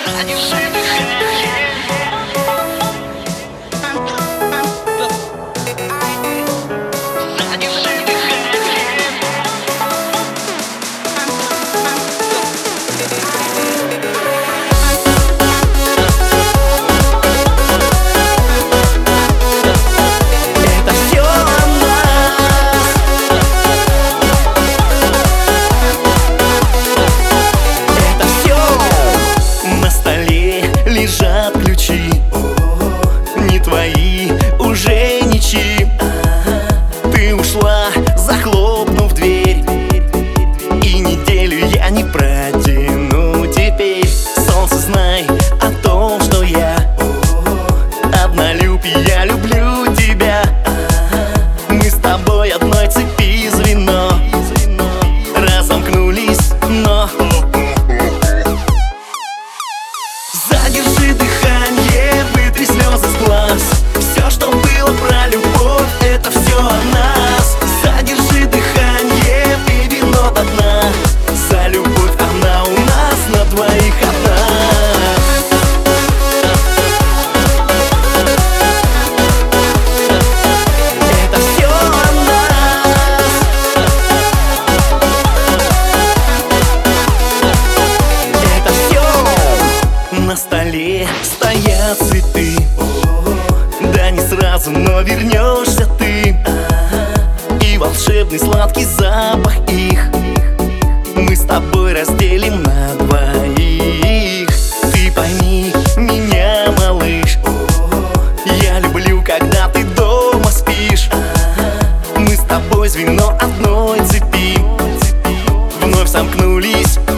Лежат ключи, не твои, уже ничьи. Ты ушла, захлопнув дверь, и неделю я не протяну теперь. Солнце, знай о том, что я однолюб, я люблю тебя. Мы с тобой одной цепи звено, разомкнулись, но задержи дыхание, вытри слезы с глаз. Все, что было про любовь, это все о нас. Задержи дыхание, пей вино до дна. За любовь она у нас на двоих одна. Это все о нас. Это все. На столе стоят цветы, да не сразу, но вернешься ты. И волшебный сладкий запах их мы с тобой разделим на двоих. Ты пойми меня, малыш, я люблю, когда ты дома спишь. Мы с тобой звено одной цепи, вновь сомкнулись.